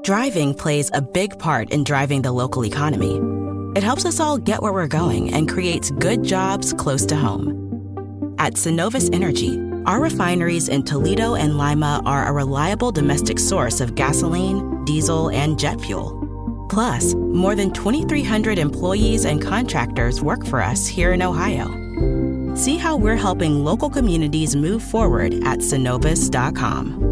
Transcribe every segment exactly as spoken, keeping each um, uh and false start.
Driving plays a big part in driving the local economy. It helps us all get where we're going and creates good jobs close to home. At Synovus Energy, our refineries in Toledo and Lima are a reliable domestic source of gasoline, diesel, and jet fuel. Plus, more than twenty-three hundred employees and contractors work for us here in Ohio. See how we're helping local communities move forward at Synovus dot com.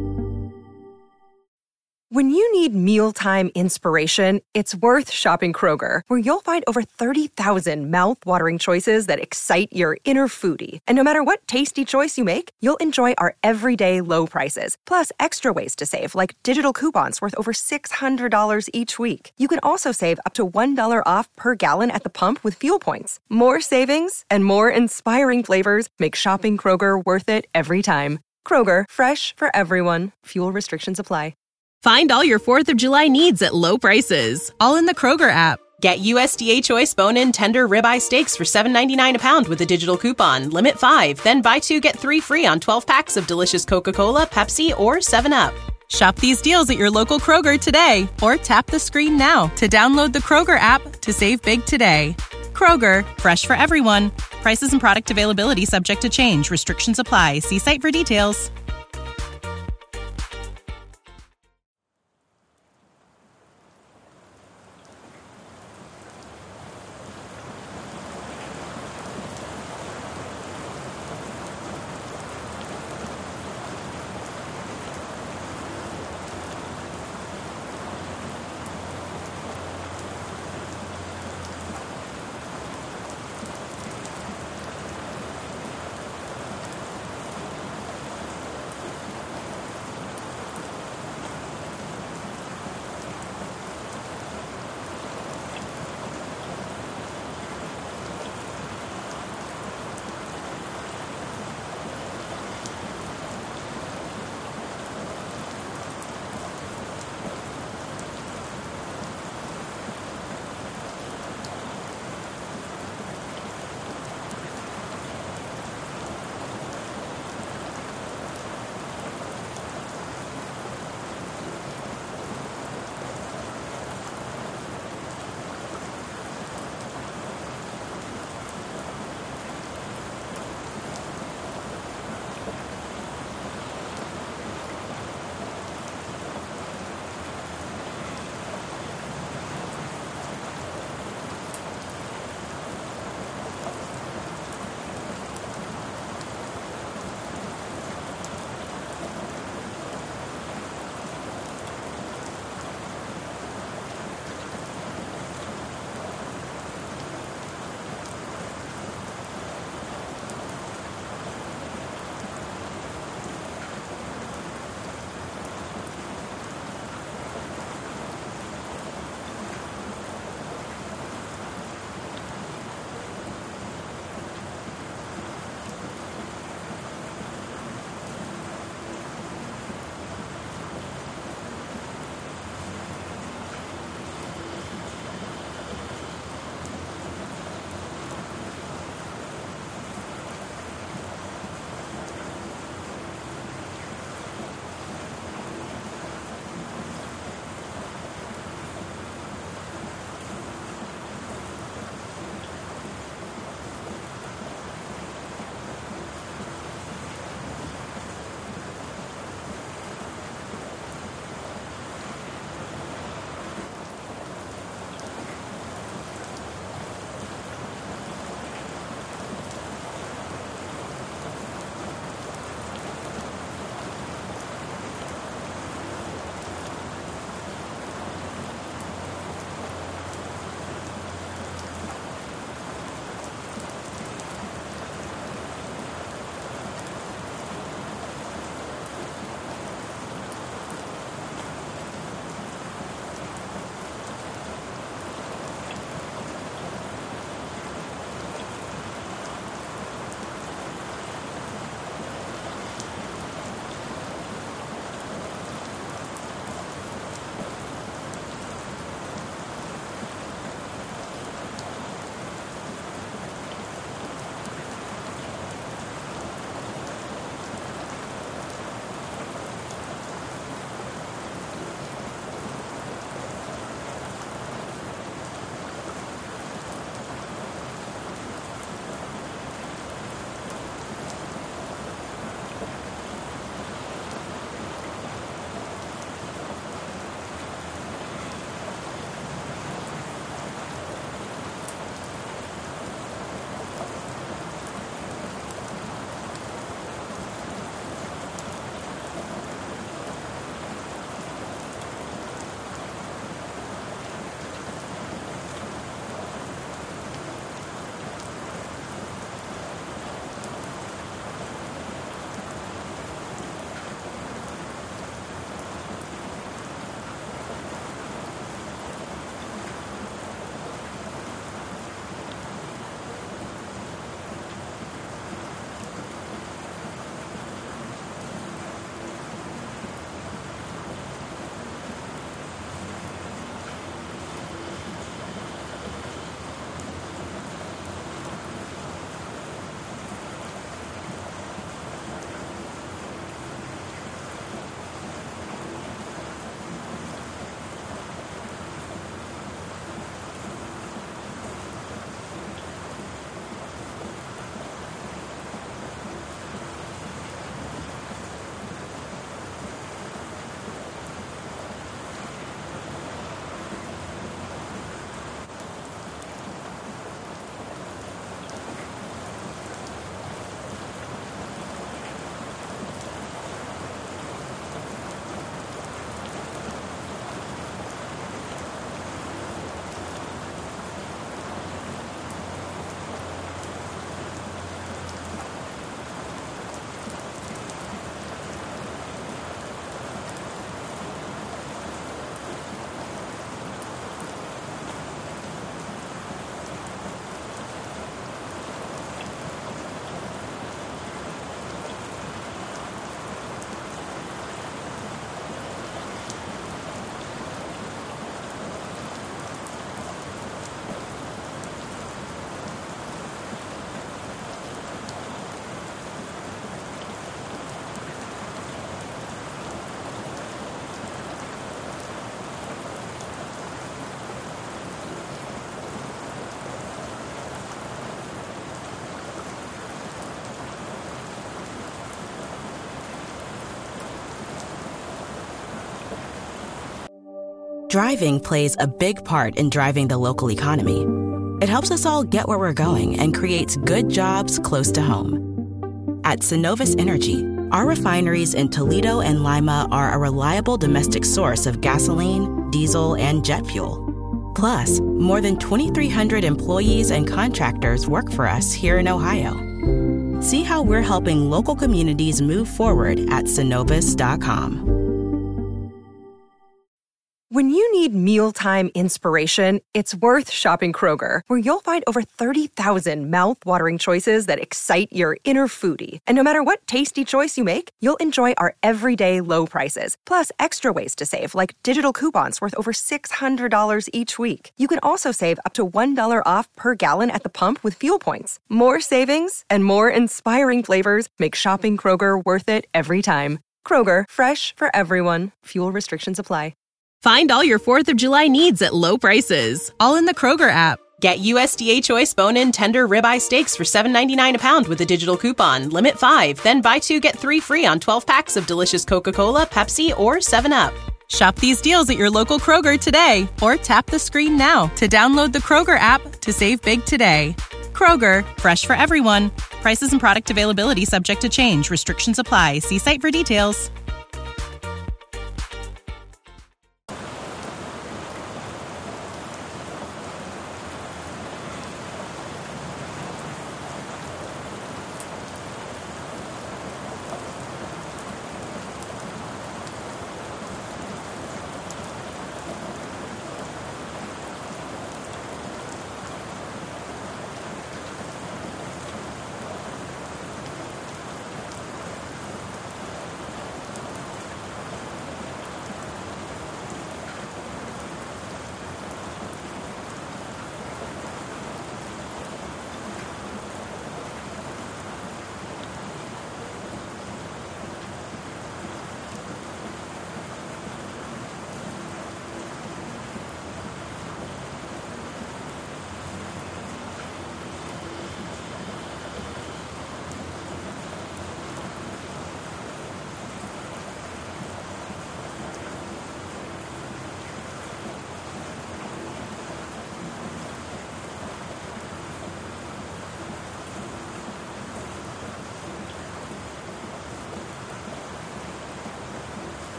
When you need mealtime inspiration, it's worth shopping Kroger, where you'll find over thirty thousand mouth-watering choices that excite your inner foodie. And no matter what tasty choice you make, you'll enjoy our everyday low prices, plus extra ways to save, like digital coupons worth over six hundred dollars each week. You can also save up to one dollar off per gallon at the pump with fuel points. More savings and more inspiring flavors make shopping Kroger worth it every time. Kroger, fresh for everyone. Fuel restrictions apply. Find all your fourth of July needs at low prices, all in the Kroger app. Get U S D A Choice bone-in tender ribeye steaks for seven ninety-nine a pound with a digital coupon. Limit five, then buy two, get three free on twelve packs of delicious Coca-Cola, Pepsi, or seven up. Shop these deals at your local Kroger today, or tap the screen now to download the Kroger app to save big today. Kroger, fresh for everyone. Prices and product availability subject to change. Restrictions apply. See site for details. Driving plays a big part in driving the local economy. It helps us all get where we're going and creates good jobs close to home. At Synovus Energy, our refineries in Toledo and Lima are a reliable domestic source of gasoline, diesel, and jet fuel. Plus, more than twenty-three hundred employees and contractors work for us here in Ohio. See how we're helping local communities move forward at Synovus dot com. When you need mealtime inspiration, it's worth shopping Kroger, where you'll find over thirty thousand mouth-watering choices that excite your inner foodie. And no matter what tasty choice you make, you'll enjoy our everyday low prices, plus extra ways to save, like digital coupons worth over six hundred dollars each week. You can also save up to one dollar off per gallon at the pump with fuel points. More savings and more inspiring flavors make shopping Kroger worth it every time. Kroger, fresh for everyone. Fuel restrictions apply. Find all your fourth of July needs at low prices, all in the Kroger app. Get U S D A Choice bone-in tender ribeye steaks for seven ninety-nine a pound with a digital coupon. Limit five, then buy two, get three free on twelve packs of delicious Coca-Cola, Pepsi, or seven up. Shop these deals at your local Kroger today, or tap the screen now to download the Kroger app to save big today. Kroger, fresh for everyone. Prices and product availability subject to change. Restrictions apply. See site for details.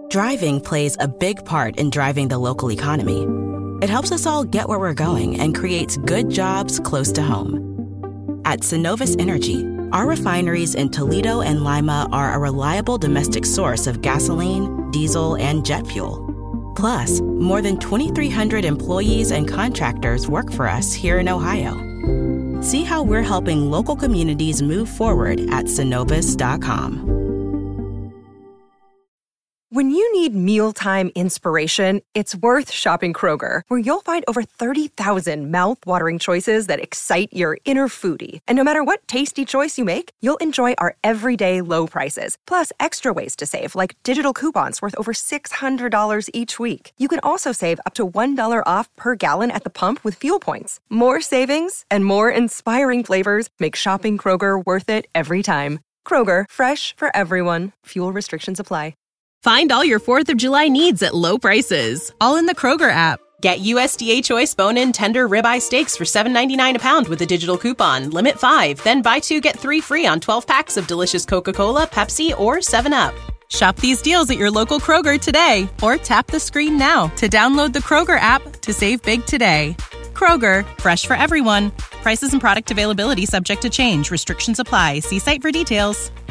Driving plays a big part in driving the local economy. It helps us all get where we're going and creates good jobs close to home. At Synovus Energy, our refineries in Toledo and Lima are a reliable domestic source of gasoline, diesel, and jet fuel. Plus, more than twenty-three hundred employees and contractors work for us here in Ohio. See how we're helping local communities move forward at Synovus dot com. When you need mealtime inspiration, it's worth shopping Kroger, where you'll find over thirty thousand mouth-watering choices that excite your inner foodie. And no matter what tasty choice you make, you'll enjoy our everyday low prices, plus extra ways to save, like digital coupons worth over six hundred dollars each week. You can also save up to one dollar off per gallon at the pump with fuel points. More savings and more inspiring flavors make shopping Kroger worth it every time. Kroger, fresh for everyone. Fuel restrictions apply. Find all your fourth of July needs at low prices, all in the Kroger app. Get U S D A Choice bone-in tender ribeye steaks for seven ninety-nine a pound with a digital coupon. Limit five, then buy two, get three free on twelve packs of delicious Coca-Cola, Pepsi, or seven up. Shop these deals at your local Kroger today, or tap the screen now to download the Kroger app to save big today. Kroger, fresh for everyone. Prices and product availability subject to change. Restrictions apply. See site for details.